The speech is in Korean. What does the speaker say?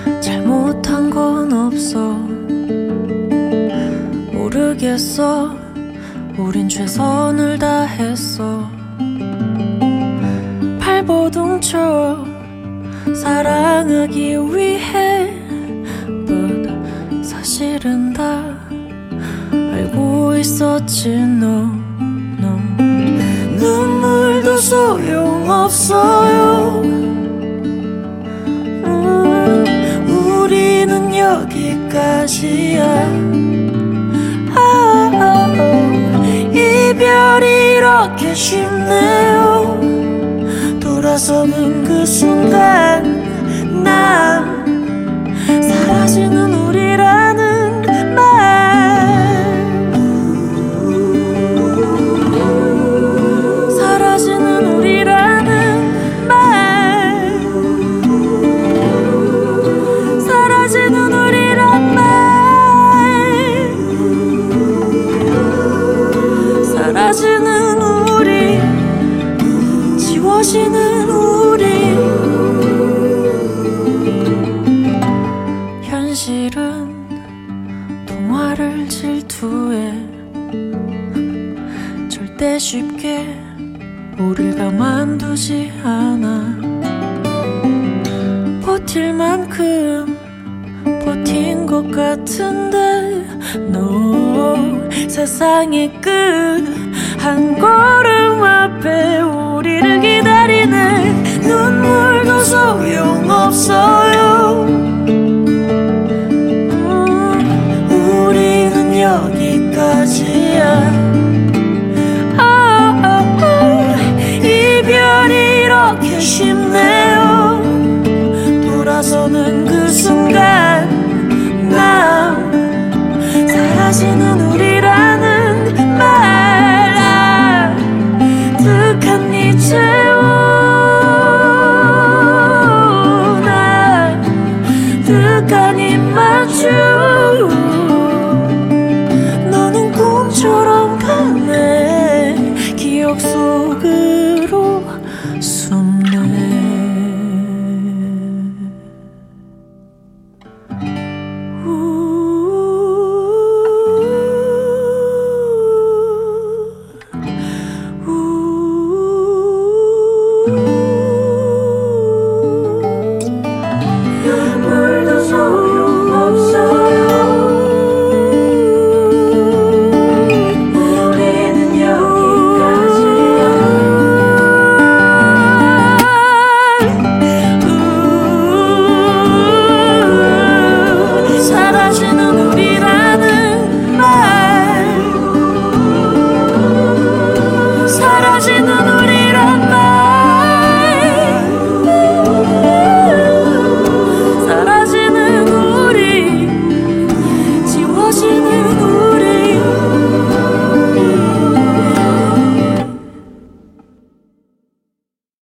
잘못한 건 없어. 모르겠어. 우린 최선을 다했어. 발버둥쳐 사랑하기 위해. But 사실은 다 알고 있었지. No. 눈물도 소용없어요. 우리는 여기까지야. 이별이 이렇게 쉽네요. 돌아서는 그 순간 난 사라지는 우리라는 말. 사라지는 우리라는 말. 사라지는 우리란 말. 사라지는 우리, 지워지는 우리. 현실은 동화를 질투해. 절대 쉽게 우릴 가만두지 않아. 버틸 만큼 버틴 것 같은데. No. 세상의 끝 한 걸음 앞에 우리를 기다리네. 눈물도 소용없어요. 우리는 여기까지야. 이별이 이렇게 쉽네요. 돌아서는 그 순간 난 사라지는 우리라는 말. 가득한 이 채워나 가득한 입 맞추